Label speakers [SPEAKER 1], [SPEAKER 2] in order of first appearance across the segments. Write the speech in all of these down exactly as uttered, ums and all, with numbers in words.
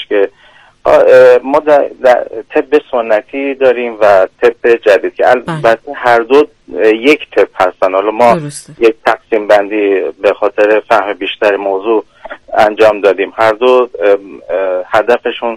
[SPEAKER 1] که ما در, در طب سنتی داریم و طب جدید که البته هر دو یک طب هستن. حالا ما درسته. یک تقسیم بندی به خاطر فهم بیشتر موضوع انجام دادیم. هر دو هدفشون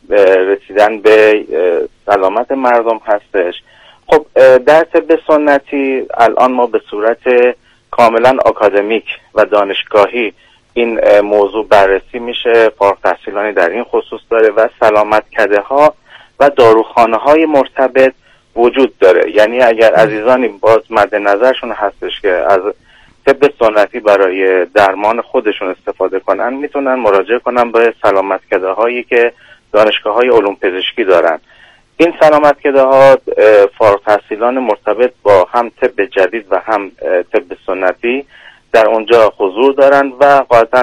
[SPEAKER 1] رسیدن به سلامت مردم هستش. خب در طب سنتی الان ما به صورت کاملا آکادمیک و دانشگاهی این موضوع بررسی میشه، فارغ التحصیلانی در این خصوص داره و سلامتکده ها و داروخانه های مرتبط وجود داره. یعنی اگر عزیزانی باز مد نظرشون هستش که از طب سنتی برای درمان خودشون استفاده کنن، میتونن مراجعه کنن به سلامتکده هایی که دانشگاه های علوم پزشکی دارن. این سلامتکده ها فارغ التحصیلان مرتبط با هم طب جدید و هم طب سنتی در اونجا حضور دارن و قاطعاً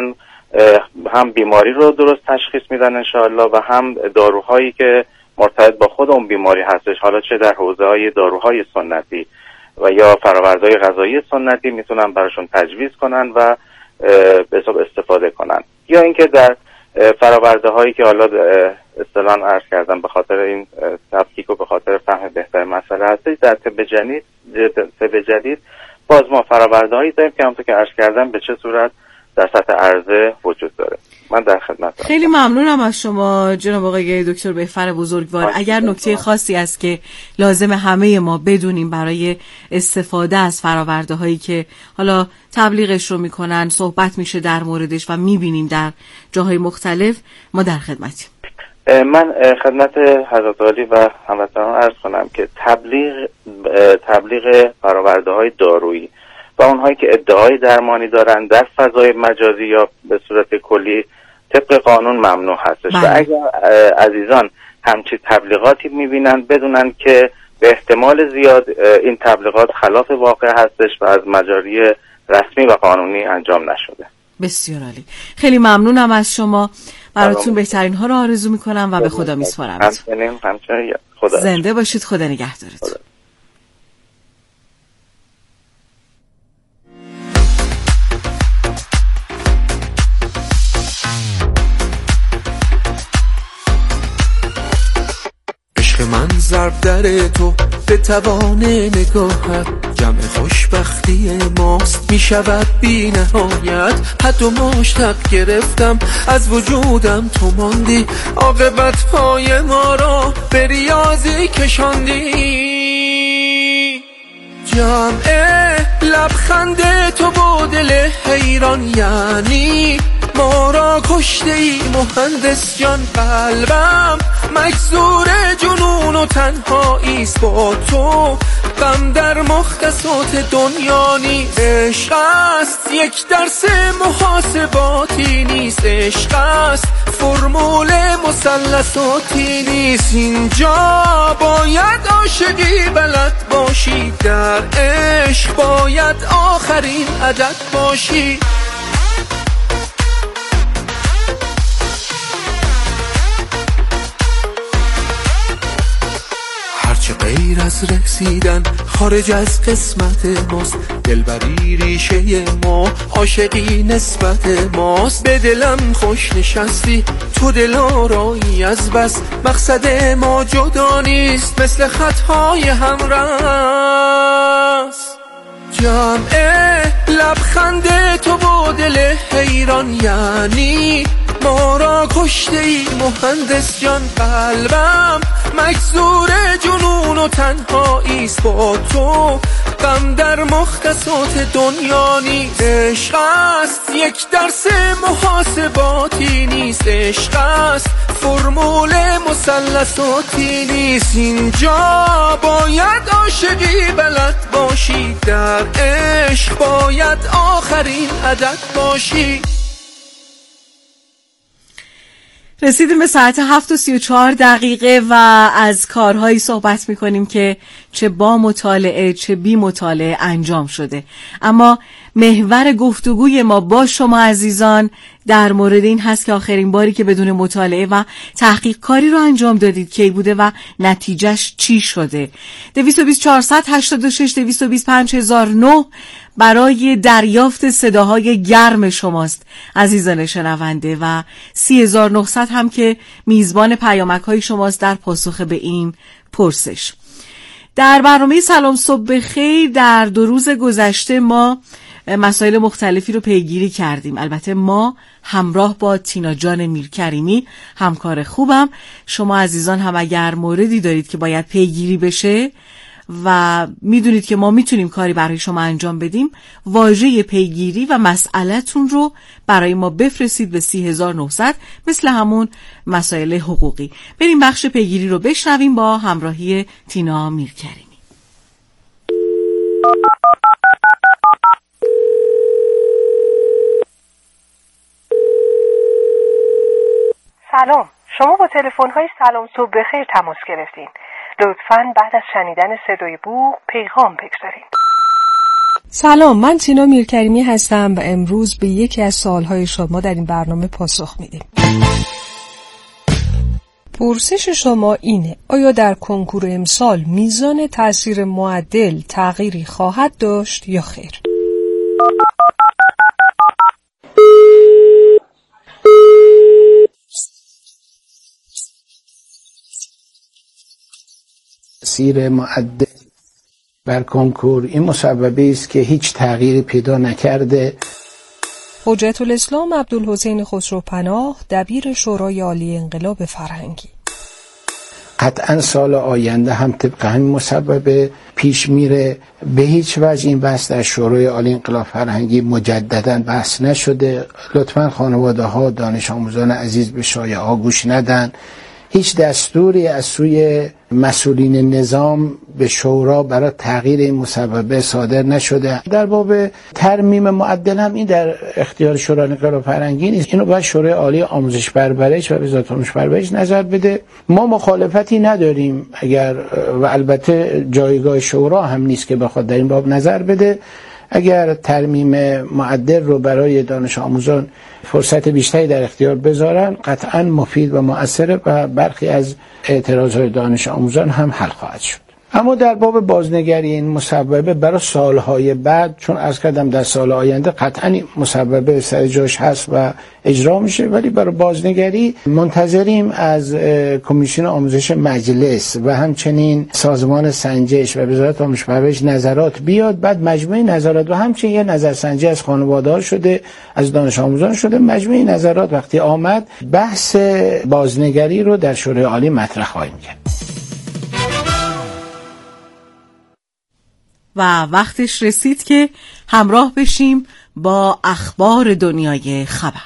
[SPEAKER 1] هم بیماری رو درست تشخیص میدن انشاءالله و هم داروهایی که مرتبط با خود اون بیماری هستش، حالا چه در حوزه های داروهای سنتی و یا فرآوردهای غذایی سنتی میتونن براشون تجویز کنن و به حساب استفاده کنن، یا اینکه در فراورده هایی که حالا اصطلاحاً عرض کردم به خاطر این تفکیک و به خاطر فهم بهتر مسئله هستش، در طب جدید طب جدید باز ما فراورده هایی داریم که همونطور که عرض کردم به چه صورت در سطح عرضه وجود داره. من در خدمتم.
[SPEAKER 2] خیلی ممنونم از شما جناب آقای دکتر بهفر بزرگوار. اگر نکته خاصی است که لازم همه ما بدونیم برای استفاده از فراورده هایی که حالا تبلیغش رو میکنن، صحبت میشه در موردش و میبینیم در جاهای مختلف، ما در خدمتیم.
[SPEAKER 1] من خدمت حضرت عالی و هموطنان عرض کنم که تبلیغ تبلیغ فراورده های دارویی و اونهایی که ادعای درمانی دارن در فضای مجازی یا به صورت کلی طبق قانون ممنوع هستش. بله. و اگر عزیزان همچی تبلیغاتی میبینن بدونن که به احتمال زیاد این تبلیغات خلاف واقع هستش و از مجاری رسمی و قانونی انجام نشده.
[SPEAKER 2] بسیار عالی. خیلی ممنونم از شما. براتون بهترین ها رو آرزو میکنم و به خدا میسپارم.
[SPEAKER 1] همچنین همچنین خدا
[SPEAKER 2] زنده باشید. خدا نگهدارتون.
[SPEAKER 3] عشق من ضرب در تو به توان نگاهت، جمع خوشبختی ماست می شود بی نهایت. حد و مشتق گرفتم از وجودم تو ماندی، عاقبت پای ما را به ریاضی کشاندی. جمع لبخند تو با دل حیران، یعنی ما را کشته ای مهندس جان. قلبم مجزور جنون و تنهاییست با تو، غم در مختصات دنیا نیست. عشق است یک درس محاسباتی نیست، عشق است فرمول مثلثاتی نیست. اینجا باید عاشقی بلد باشی، در عشق باید آخرین عدد باشی. هرچه غیر از رسیدن خارج از قسمت ماست، دلبری ریشه ما، عاشقی نسبت ماست. به دلم خوش نشستی تو دلارایی از بس، مقصد ما جدا نیست مثل خطهای همرس. جمع لبخند تو با دل حیران، یعنی ما را کشته ای مهندس جان. قلبم مجزور جنون و تنهاییست با تو، غم در مختصات دنیا نیست. عشق است یک درس محاسباتی نیست، عشق است فرمول مثلثاتی نیست. اینجا باید عاشقی بلد باشی، در عشق باید آخرین عدد باشی.
[SPEAKER 2] رسیدیم به ساعت هفت و سی و چهار دقیقه و از کارهایی صحبت میکنیم که چه با مطالعه چه بی مطالعه انجام شده. اما محور گفتگوی ما با شما عزیزان در مورد این هست که آخرین باری که بدون مطالعه و تحقیق کاری رو انجام دادید کی بوده و نتیجهش چی شده؟ دویست و بیست چهارصد هشتاد و شش دویست و بیست پنج هزار و نه برای دریافت صداهای گرم شماست عزیزان شنونده و سی هزار و نهصد هم که میزبان پیامک های شماست در پاسخ به این پرسش. در برنامه سلام صبح بخیر در دو روز گذشته ما مسائل مختلفی رو پیگیری کردیم. البته ما همراه با تینا جان میرکریمی همکار خوبم. شما عزیزان هم اگر موردی دارید که باید پیگیری بشه و میدونید که ما میتونیم کاری برای شما انجام بدیم، واژه پیگیری و مسئله‌تون رو برای ما بفرستید به سی هزار و نهصد مثل همون مسائل حقوقی. بریم بخش پیگیری رو بشنویم با همراهی تینا میرکریمی.
[SPEAKER 4] سلام، شما با تلفن‌های سلام صبح بخیر تماس گرفتین. لطفاً بعد از شنیدن صدای بوق پیغام بگذارین.
[SPEAKER 5] سلام، من تینا میرکریمی هستم و امروز به یکی از سوالهای شما در این برنامه پاسخ میدیم. پرسش شما اینه: آیا در کنکور امسال میزان تأثیر معدل تغییری خواهد داشت یا خیر؟
[SPEAKER 6] تأثیر معدل بر کنکور این مسببی است که هیچ تغییری پیدا نکرده.
[SPEAKER 5] حجت الاسلام عبدالحسین خسروپناه، دبیر شورای عالی انقلاب فرهنگی:
[SPEAKER 6] قطعا سال آینده هم طبق همین مسبب پیش میره. به هیچ وجه این بحث در شورای عالی انقلاب فرهنگی مجددا بحث نشده. لطفاً خانواده ها دانش آموزان عزیز به شایعه ها گوش ندن. هیچ دستوری از سوی مسئولین نظام به شورا برای تغییر این مسبب صادر نشده. در باب ترمیم معدل هم این در اختیار شورای انقلاب فرهنگی نیست. اینو باید شورای عالی آموزش پرورش و وزارت آموزش پرورش نظر بده. ما مخالفتی نداریم اگر، و البته جایگاه شورا هم نیست که بخواد در این باب نظر بده. اگر ترمیم معدل رو برای دانش آموزان فرصت بیشتری در اختیار بذارن قطعاً مفید و مؤثر و برخی از اعتراضهای دانش آموزان هم حل خواهد شد. اما در باب بازنگری این مسببه برای سالهای بعد، چون عرض کردم در سال آینده قطعاً مسببه سر جاش هست و اجرا میشه، ولی برای بازنگری منتظریم از کمیسیون آموزش مجلس و همچنین سازمان سنجش و وزارت آموزش پرورش نظرات بیاد. بعد مجموعه نظرات و همچنین یه نظرسنجی از خانواده‌ها شده، از دانش آموزان شده. مجموعه نظرات وقتی آمد بحث بازنگری رو در شورای عالی مطرح خواهیم کرد.
[SPEAKER 2] و وقتش رسید که همراه بشیم با اخبار دنیای خبر.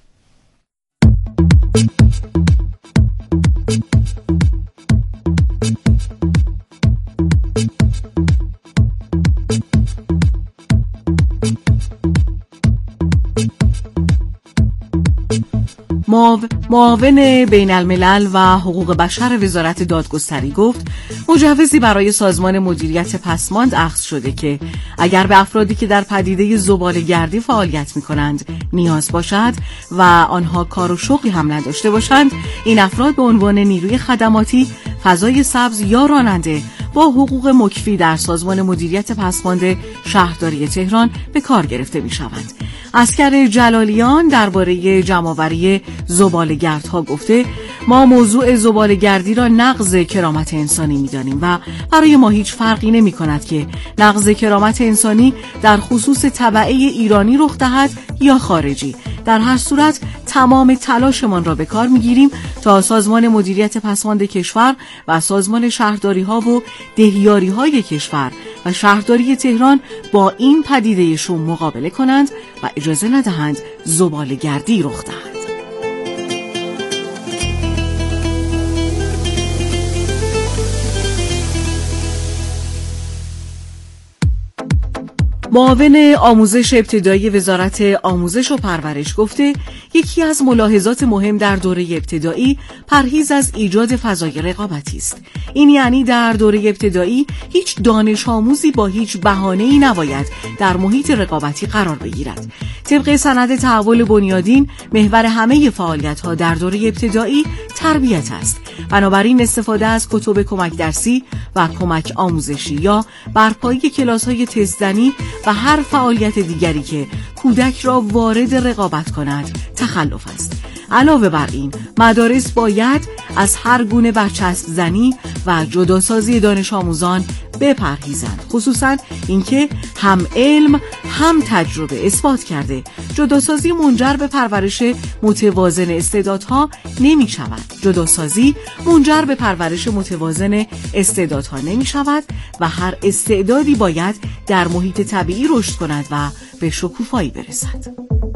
[SPEAKER 2] معاون بین الملل و حقوق بشر وزارت دادگستری گفت مجوزی برای سازمان مدیریت پسماند اخذ شده که اگر به افرادی که در پدیده زباله‌گردی فعالیت می‌کنند نیاز باشد و آنها کار و شغلی هم نداشته باشند، این افراد به عنوان نیروی خدماتی، فضای سبز یا راننده با حقوق مکفی در سازمان مدیریت پسماند شهرداری تهران به کار گرفته می‌شوند. اسکر جلالیان درباره جمع‌آوری زباله‌گردها گفته ما موضوع زباله‌گردی را نقض کرامت انسانی می‌دانیم و برای ما هیچ فرقی نمی‌کند که نقض کرامت انسانی در خصوص تبعه ایرانی رخ دهد یا خارجی. در هر صورت تمام تلاشمان را به کار می‌گیریم تا سازمان مدیریت پسماند کشور و سازمان شهرداری‌ها و دهیاری‌های کشور و شهرداری تهران با این پدیده شوم مقابله کنند و اجازه ندهند زباله‌گردی رخ دهد. معاون آموزش ابتدایی وزارت آموزش و پرورش گفته یکی از ملاحظات مهم در دوره ابتدایی پرهیز از ایجاد فضای رقابتی است. این یعنی در دوره ابتدایی هیچ دانش آموزی با هیچ بهانه‌ای نباید در محیط رقابتی قرار بگیرد. طبق سند تحول بنیادین محور همه فعالیت‌ها در دوره ابتدایی تربیت است. بنابراین استفاده از کتب کمک درسی و کمک آموزشی یا برپایی کلاس‌های تست‌زنی و هر فعالیت دیگری که کودک را وارد رقابت کند تخلف است. علاوه بر این، مدارس باید از هر گونه برچسب زنی و جداسازی دانش آموزان بپرهیزند، خصوصا اینکه هم علم هم تجربه اثبات کرده جداسازی منجر به پرورش متوازن استعدادها نمی شود. جداسازی منجر به پرورش متوازن استعدادها نمی شود و هر استعدادی باید در محیط طبیعی رشد کند و به شکوفایی برسد.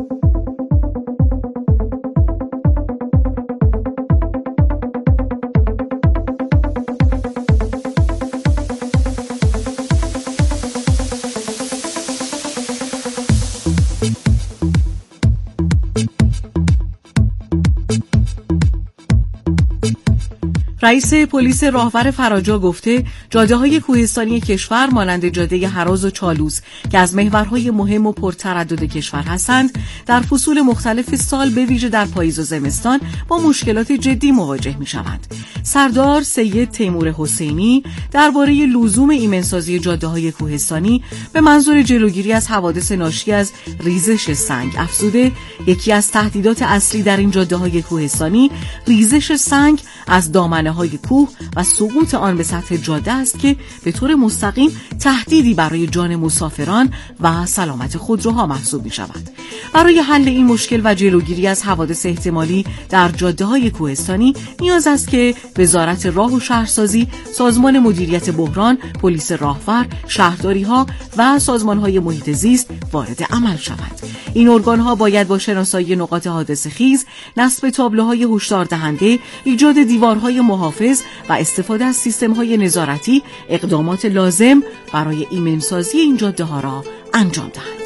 [SPEAKER 2] رئیس پلیس راهور فراجا گفته جاده‌های کوهستانی کشور مانند جاده هراز و چالوس که از محورهای مهم و پرتردد کشور هستند در فصول مختلف سال به ویژه در پاییز و زمستان با مشکلات جدی مواجه می‌شوند. سردار سید تیمور حسینی درباره لزوم ایمنسازی جاده‌های کوهستانی به منظور جلوگیری از حوادث ناشی از ریزش سنگ افزوده یکی از تهدیدات اصلی در این جاده‌های کوهستانی ریزش سنگ از دامنه های کوه و سقوط آن به سطح جاده است که به طور مستقیم تهدیدی برای جان مسافران و سلامت خودروها محسوب می شود. برای حل این مشکل و جلوگیری از حوادث احتمالی در جاده های کوهستانی نیاز است که وزارت راه و شهرسازی، سازمان مدیریت بحران، پلیس راهور، شهرداری ها و سازمان های محیط زیست وارد عمل شود. این ارگان ها باید با شناسایی نقاط حادثه خیز، نصب تابلوهای هشدار دهنده، ایجاد دیوارهای محافظ و استفاده از سیستم‌های نظارتی اقدامات لازم برای ایمنسازی این جاده‌ها را انجام دهند.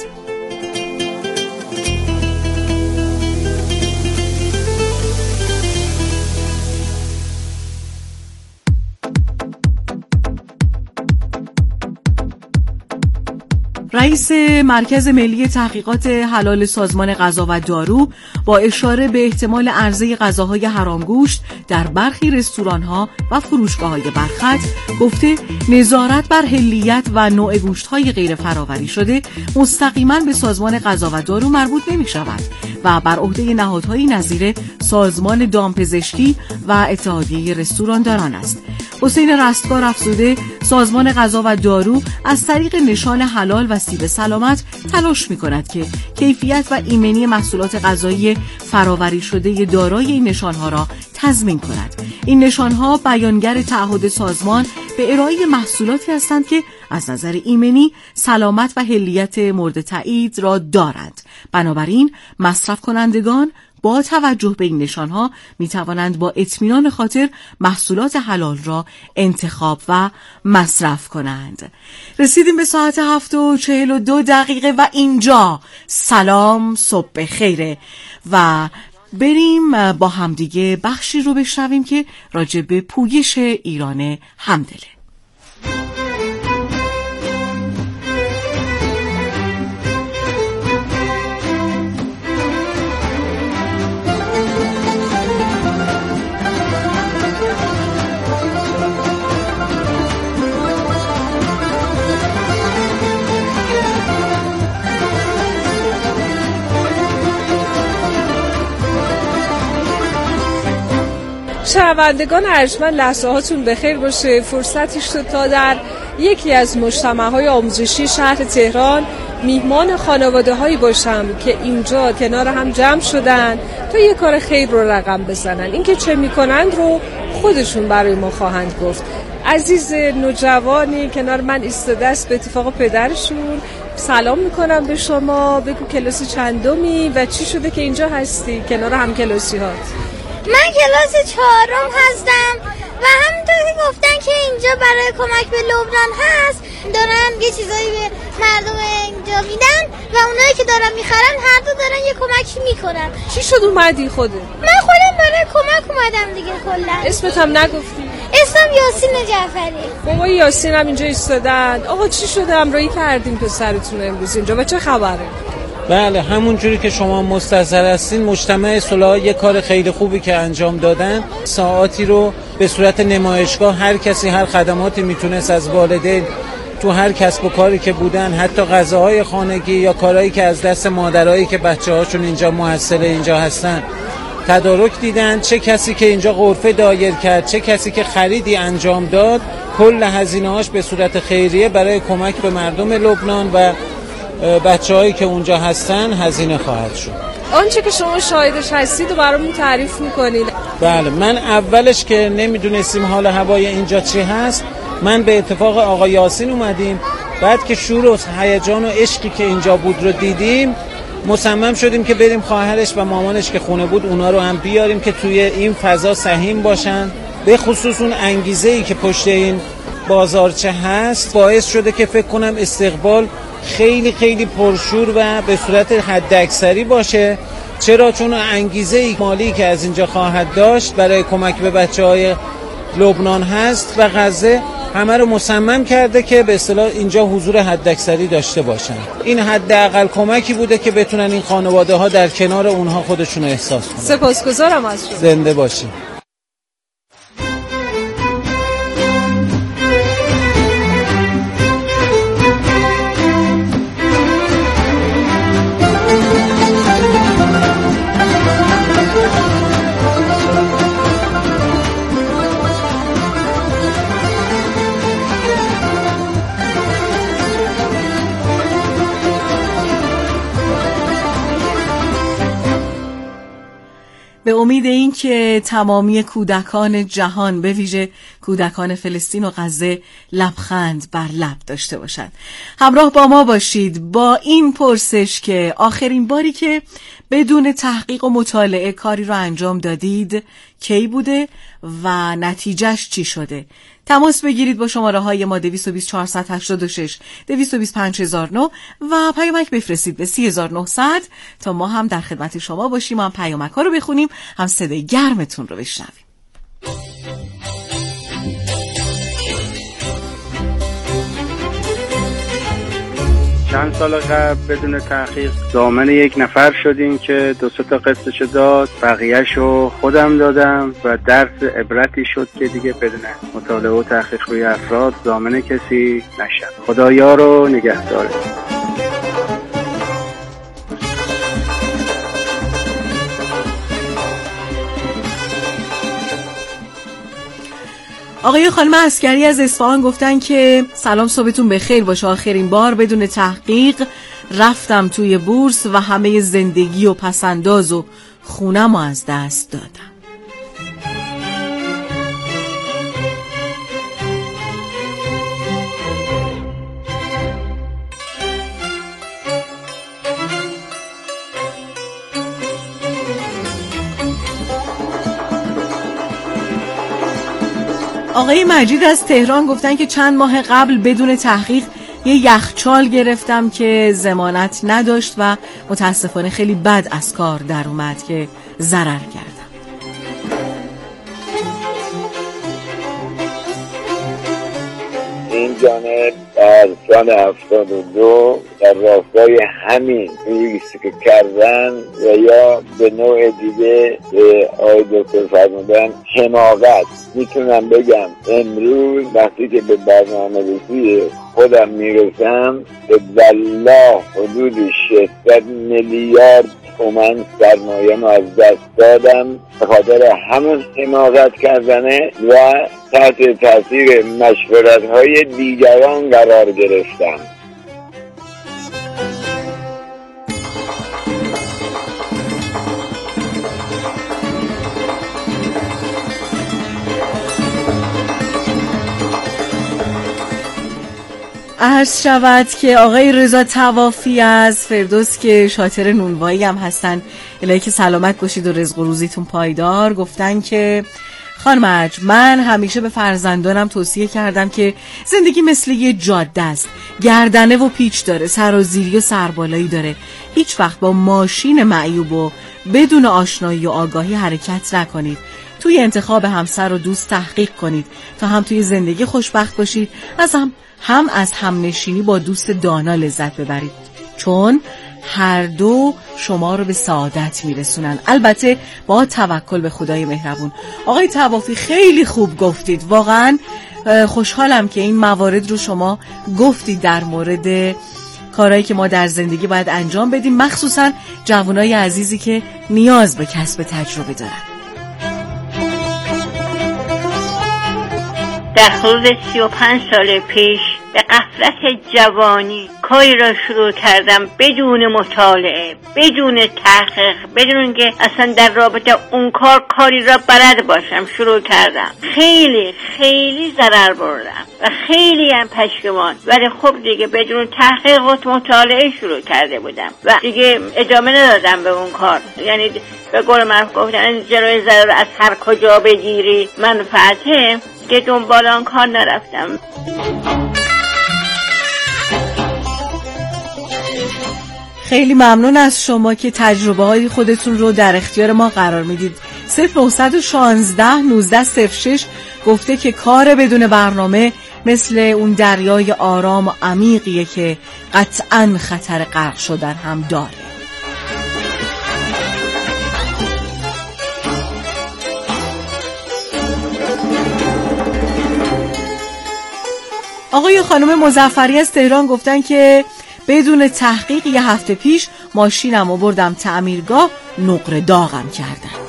[SPEAKER 2] رئیس مرکز ملی تحقیقات حلال سازمان غذا و دارو با اشاره به احتمال عرضه غذاهای حرامگوشت در برخی رستوران‌ها و فروشگاه‌های برخط گفته نظارت بر حلیت و نوع گوشت‌های غیر فرآوری شده مستقیما به سازمان غذا و دارو مربوط نمی‌شود و بر عهده نهادهایی نظیر سازمان دامپزشکی و اتحادیه رستورانداران است. حسین رستگار افزوده سازمان غذا و دارو از طریق نشان حلال و سیب سلامت تلاش می‌کند که کیفیت و ایمنی محصولات غذایی فرآوری شده دارای این نشان‌ها را تضمین کند. این نشان‌ها بیانگر تعهد سازمان به ارائه محصولاتی هستند که از نظر ایمنی، سلامت و حلیت مورد تایید را دارند. بنابراین مصرف کنندگان با توجه به این نشانها می توانند با اطمینان خاطر محصولات حلال را انتخاب و مصرف کنند. رسیدیم به ساعت هفت و چهل و دو دقیقه و اینجا سلام صبح خیره و بریم با همدیگه بخشی رو بشنویم که راجع به پویش ایران همدله.
[SPEAKER 5] شنوندگان ارجمند لحظه هاتون بخیر باشه. فرصتی شد تا در یکی از مجتمع‌های آموزشی شهر تهران میهمان خانواده هایی باشم که اینجا کنار هم جمع شدن تا یک کار خیر رو رقم بزنن. اینکه چه میکنند رو خودشون برای ما خواهند گفت. عزیز نوجوانی کنار من ایستاده است، به اتفاق پدرشون. سلام میکنم به شما، بگو کلاس چندمی و چی شده که اینجا هستی کنار هم کلاسی هات؟
[SPEAKER 7] من کلاس چهارم هستم و همونطور گفتن که اینجا برای کمک به لبنان هست، دارن یه چیزایی به مردم اینجا میدن و اونایی که دارن میخرن هر دو دارن یه کمکی میکنن.
[SPEAKER 5] چی شد اومدی خودت؟
[SPEAKER 7] من خودم برای کمک اومدم دیگه. کلا
[SPEAKER 5] اسمت هم نگفتی؟
[SPEAKER 7] اسمم یاسین جعفری.
[SPEAKER 5] بابا یاسین هم اینجا ایستادن. آقا چی شده همراهی کردیم پسرتون امروز اینجا و چه خبره؟
[SPEAKER 8] بله همون جوری که شما مستحضر هستین، مجتمع صلح یه کار خیلی خوبی که انجام دادن، ساعاتی رو به صورت نمایشگاه هر کسی هر خدماتی میتونست از والدین تو هر کسب و کاری که بودن، حتی غذاهای خانگی یا کارهایی که از دست مادرایی که بچه‌هاشون اینجا محصل اینجا هستن تدارک دیدن، چه کسی که اینجا غرفه دایر کرد، چه کسی که خریدی انجام داد، کل هزینه‌هاش به صورت خیریه برای کمک به مردم لبنان و بچه‌هایی که اونجا هستن هزینه خواهد شد.
[SPEAKER 5] آنچه که شما شاهدش هستید و برامون تعریف میکنید.
[SPEAKER 8] بله من اولش که نمیدونستیم حال هوای اینجا چی هست، من به اتفاق آقا یاسین اومدیم، بعد که شور و هیجان و عشقی که اینجا بود رو دیدیم مصمم شدیم که بریم خواهرش و مامانش که خونه بود اونا رو هم بیاریم که توی این فضا سهیم باشن. به خصوص اون انگیزه‌ای که پشت این بازارچه هست باعث شده که فکر کنم استقبال خیلی خیلی پرشور و به صورت حداکثری باشه. چرا؟ چون انگیزه مالی که از اینجا خواهد داشت برای کمک به بچه‌های لبنان هست و غزه همه رو مصمم کرده که به اصطلاح اینجا حضور حداکثری داشته باشن. این حداقل کمکی بوده که بتونن این خانواده‌ها در کنار اونها خودشون رو احساس کنن.
[SPEAKER 5] سپاسگزارم از شما.
[SPEAKER 8] زنده باشین.
[SPEAKER 2] به امید این که تمامی کودکان جهان به ویژه کودکان فلسطین و غزه لبخند بر لب داشته باشند. همراه با ما باشید با این پرسش که آخرین باری که بدون تحقیق و مطالعه کاری رو انجام دادید کی بوده و نتیجهش چی شده؟ تماس بگیرید با شماره های ما دویست و بیست چهارصد و هشتاد و شش دویست و بیست پنج هزار و نه و پیامک بفرستید به سی هزار و نهصد تا ما هم در خدمت شما باشیم، هم پیامک ها رو بخونیم، هم صدای گرمتون رو بشنویم.
[SPEAKER 9] چند سال قبل بدون تحقیق ضامن یک نفر شدیم که دو سه تا قسطشو داد، بقیهشو خودم دادم و درس عبرتی شد که دیگه بدون مطالعه و تحقیق روی افراد ضامن کسی نشد. خدایا رو نگهداره.
[SPEAKER 2] آقای خانم عسکری از اصفهان گفتن که سلام، صبحتون بخیر باشه. آخرین بار بدون تحقیق رفتم توی بورس و همه زندگی و پسنداز و خونم رو از دست دادم. آقای مجید از تهران گفتن که چند ماه قبل بدون تحقیق یه یخچال گرفتم که ضمانت نداشت و متاسفانه خیلی بد از کار در اومد که ضرر کردم.
[SPEAKER 10] این جانب در سال هفتاد و دو در راستای همین ریسک که کردن و یا به نوع دیگه به آقای دکتر فرمودن حماقت، میتونم بگم امروز وقتی که به برنامه ریزی خودم میرسم به والله حدود ششصد میلیارد تومان سرمایه ما از دست دادم به خاطر همون حماقت کردنه و تحت تاثیر مشورت های دیگران قرار گرفتم.
[SPEAKER 2] عرض شود که آقای رضا طوافی از فردوس که شاطر نونوایی هم هستن، الهی که سلامت باشید و رزق و روزیتون پایدار، گفتن که خانم ارج، من همیشه به فرزندانم توصیه کردم که زندگی مثل یه جاده است، گردنه و پیچ داره، سرازیری و سربالایی داره. هیچ وقت با ماشین معیوب و بدون آشنایی و آگاهی حرکت نکنید. توی انتخاب همسر و دوست تحقیق کنید تا هم توی زندگی خوشبخت باشید، از هم هم از همنشینی با دوست دانا لذت ببرید، چون هر دو شما رو به سعادت میرسونن، البته با توکل به خدای مهربون. آقای طوافی خیلی خوب گفتید، واقعا خوشحالم که این موارد رو شما گفتید در مورد کارهایی که ما در زندگی باید انجام بدیم، مخصوصا جوانای عزیزی که نیاز به کسب تجربه دارن.
[SPEAKER 11] در حدود سی و پنج سال پیش به غفلت جوانی کاری را شروع کردم بدون مطالعه، بدون تحقیق، بدون که اصلا در رابطه اون کار کاری را بلد باشم. شروع کردم، خیلی خیلی ضرر بردم و خیلی هم پشیمان، ولی خب دیگه بدون تحقیق و مطالعه شروع کرده بودم و دیگه ادامه ندادم به اون کار. یعنی به قول معروف گفتن جلوی ضرر از هر کجا بگیری منفعته، که دنبال آن کار نرفتم.
[SPEAKER 2] خیلی ممنون از شما که تجربه های خودتون رو در اختیار ما قرار میدید. صفر نه یک شش نوزده صفر شش گفته که کار بدون برنامه مثل اون دریای آرام و عمیقیه که قطعاً خطر غرق شدن هم داره. آقای خانم مظفری از تهران گفتن که بدون تحقیق یه هفته پیش ماشینم رو بردم تعمیرگاه، نقره داغم کردن.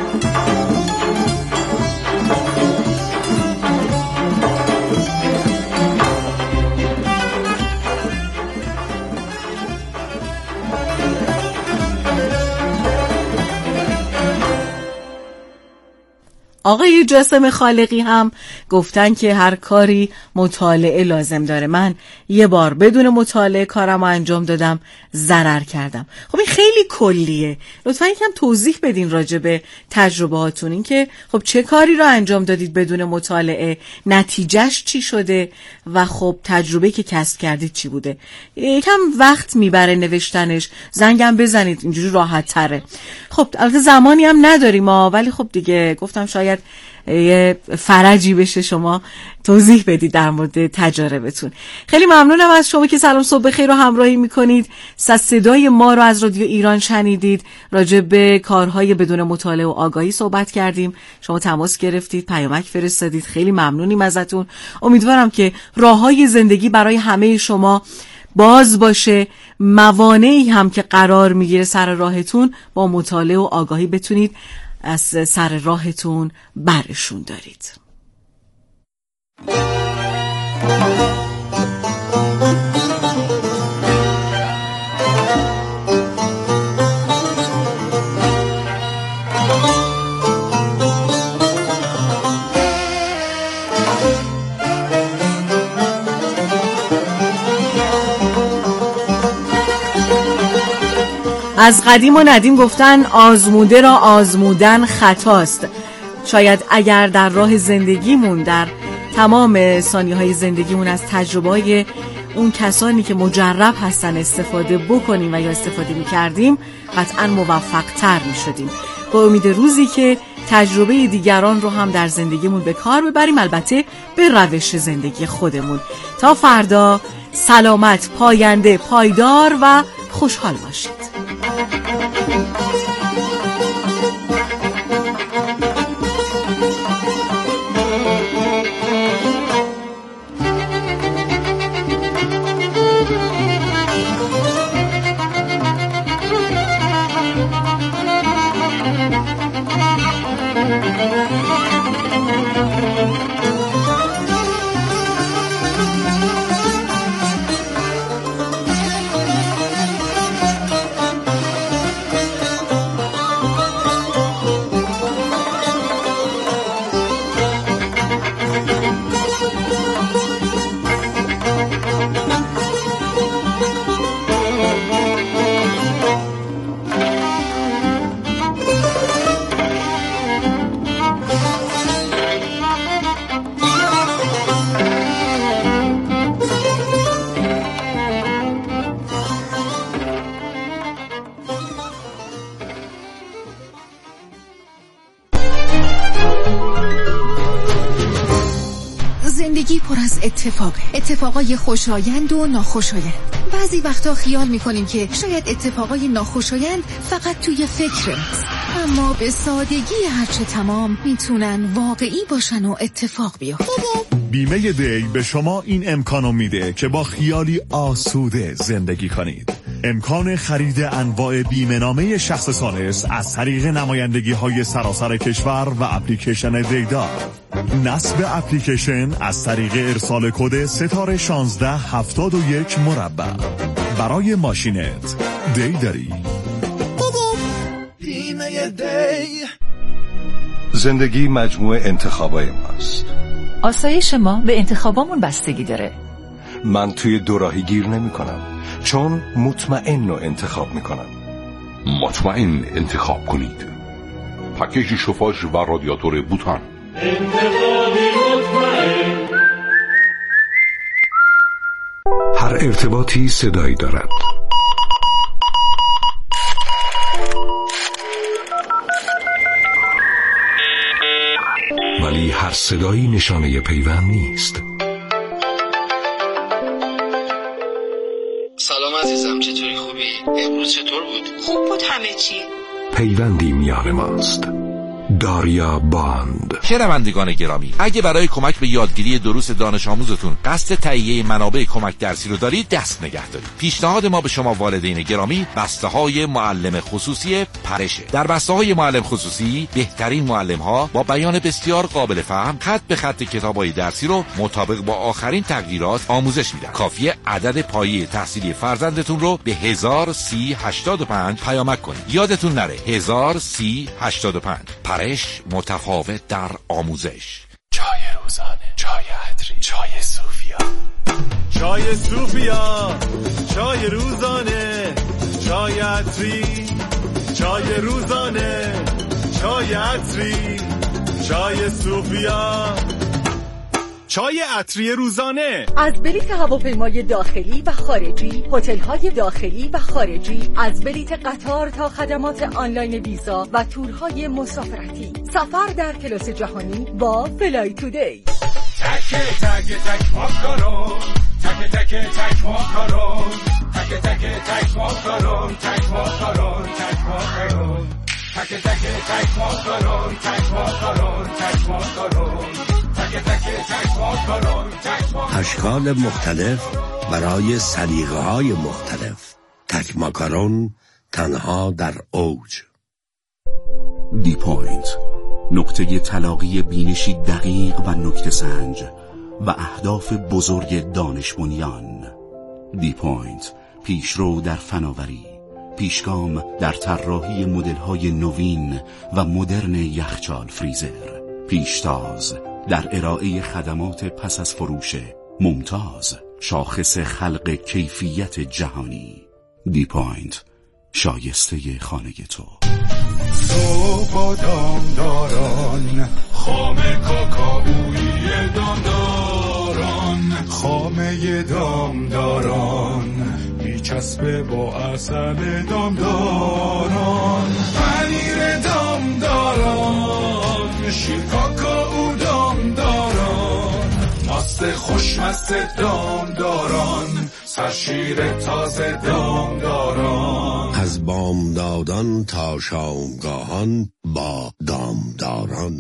[SPEAKER 2] آقای جاسم خالقی هم گفتن که هر کاری مطالعه لازم داره. من یه بار بدون مطالعه کارم رو انجام دادم، ضرر کردم. خب این خیلی کلیه، لطفا یکم توضیح بدین راجع به تجربهاتون، این که خب چه کاری رو انجام دادید بدون مطالعه، نتیجهش چی شده و خب تجربه که کسب کردید چی بوده. یکم وقت میبره نوشتنش، زنگم بزنید، اینجوری راحت تره. خب البته زمانی هم نداریم ما، ولی خب دیگه گفتم شاید یه فرجی بشه شما توضیح بدید در مورد تجاربتون. خیلی ممنونم از شما که سلام صبح بخیر رو همراهی میکنید. صدای ما رو از رادیو ایران شنیدید، راجع به کارهای بدون مطالعه و آگاهی صحبت کردیم. شما تماس گرفتید، پیامک فرستادید، خیلی ممنونیم ازتون. امیدوارم که راههای زندگی برای همه شما باز باشه، موانعی هم که قرار میگیره سر راهتون با مطالعه و آگاهی بتونید از سر راهتون برشون دارید. از قدیم و ندیم گفتن آزموده را آزمودن خطاست. شاید اگر در راه زندگیمون، در تمام ثانیه‌های زندگیمون از تجربه‌های اون کسانی که مجرب هستن استفاده بکنیم و یا استفاده می‌کردیم، قطعاً موفق‌تر می‌شدیم. با امید روزی که تجربه دیگران رو هم در زندگیمون به کار ببریم، البته به روش زندگی خودمون. تا فردا سلامت، پاینده، پایدار و خوشحال باشید.
[SPEAKER 12] زندگی پر از اتفاقه، اتفاقای خوشایند و ناخوشایند. بعضی وقتا خیال میکنیم که شاید اتفاقای ناخوشایند فقط توی فکر ماست، اما به سادگی هرچه تمام میتونن واقعی باشن و اتفاق بیفتن.
[SPEAKER 13] بیمه دی به شما این امکانو میده که با خیالی آسوده زندگی کنید. امکان خرید انواع بیمه نامه شخص ثالث از طریق نمایندگی های سراسر کشور و اپلیکیشن دیدار. نصب اپلیکیشن از طریق ارسال کد ستاره شانزده هفتاد و یک مربع. برای ماشینت دی داری.
[SPEAKER 14] بیمه دی. زندگی مجموعه انتخابای ماست.
[SPEAKER 15] آسایش ما به انتخابامون بستگی داره.
[SPEAKER 14] من توی دوراهی گیر نمی کنم، چون مطمئن رو انتخاب می کنم.
[SPEAKER 16] مطمئن انتخاب کنید. پکیج شوفاژ و رادیاتور بوتان. انتخابی مطمئن.
[SPEAKER 14] هر ارتباطی صدایی دارد. ولی هر صدایی نشانه پیوند نیست.
[SPEAKER 17] سلام عزیزم، چطوری؟ خوبی؟ امروز چطور بود؟
[SPEAKER 18] خوب بود همه چی.
[SPEAKER 14] پیوندی میان ماست. داریا باند.
[SPEAKER 19] شنوندگان گرامی، اگه برای کمک به یادگیری دروس دانش آموزتون قصد تهیه منابع کمک درسی رو دارید، دست نگه دارید. پیشنهاد ما به شما والدین گرامی بسته‌های معلم خصوصی پرشه. در بسته‌های معلم خصوصی بهترین معلم‌ها با بیان بسیار قابل فهم خط به خط کتاب‌های درسی رو مطابق با آخرین تغییرات آموزش میدن. کافیه عدد پایه تحصیلی فرزندتون رو به هزار و سی هشتاد و پنج پیامک کنید. یادتون نره هزار و سی هشتاد و پنج. پرش متفاوت در آموزش.
[SPEAKER 20] چای روزانه، چای عطری، چای صوفیا. چای صوفیا، چای روزانه، چای عطری، چای روزانه، چای عطری، چای صوفیا. چای عطری روزانه.
[SPEAKER 21] از بلیت هواپیمای داخلی و خارجی، هتل‌های داخلی و خارجی، از بلیت قطار تا خدمات آنلاین ویزا و تورهای مسافرتی. سفر در کلاس جهانی با فلای تودی.
[SPEAKER 20] تک تک تک ماکارون، تک تک تک ماکارون، تک تک تک ماکارون، تک ماکارون، تک ماکارون، تک تک تک ماکارون، تک ماکارون، تک ماکارون.
[SPEAKER 22] اشکال مختلف برای سلیقه های مختلف. تک ماکارون تنها در اوج.
[SPEAKER 23] دی پوینت، نقطه تلاقی بینشی دقیق و نکته سنج و اهداف بزرگ دانش بنیان. دی پوینت، پیشرو در فناوری، پیشگام در طراحی مدل‌های نوین و مدرن یخچال فریزر، پیشتاز در ارائه خدمات پس از فروش ممتاز، شاخص خلق کیفیت جهانی. دی پوینت، شایسته خانه تو.
[SPEAKER 20] صبح با دامداران، خامه کاکائویی دامداران، خامه دامداران، میچسبه با عسل دامداران، پنیر دامداران، شیر کاکائو دامداران، ماست خوشمست دامداران، سرشیر تازه دامداران.
[SPEAKER 22] از بامدادان تا شامگاهان با دامداران.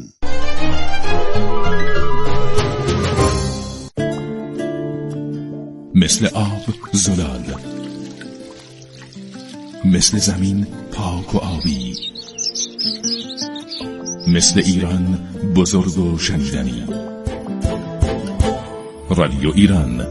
[SPEAKER 24] مثل آب زلال، مثل زمین پاک و آبی، مثل ایران بزرگ و شنیدنی. رادیو ایران.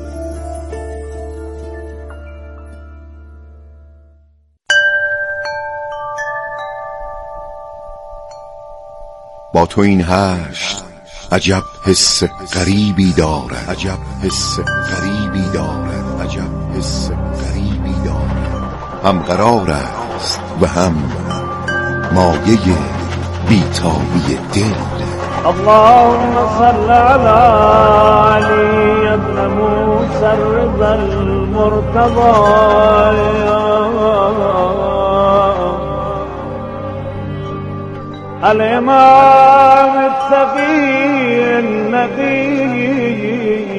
[SPEAKER 25] با تو این هشت عجب حس غریبی دارد، عجب حس غریبی دارد، عجب حس غریبی دارد. هم قرار است و هم مایه بیتابی دل.
[SPEAKER 26] اللهم صل على علي ابن موسى الرضا المرتضى الإمام التقي النقي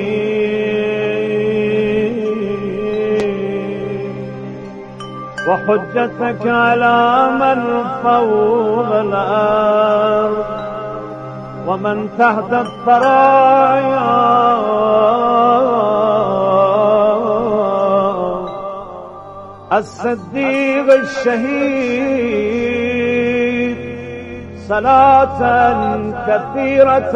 [SPEAKER 26] وحجتك على من فوق الأرض ومن تحت الثرايا الصديق الشهيد صلاة كثيرة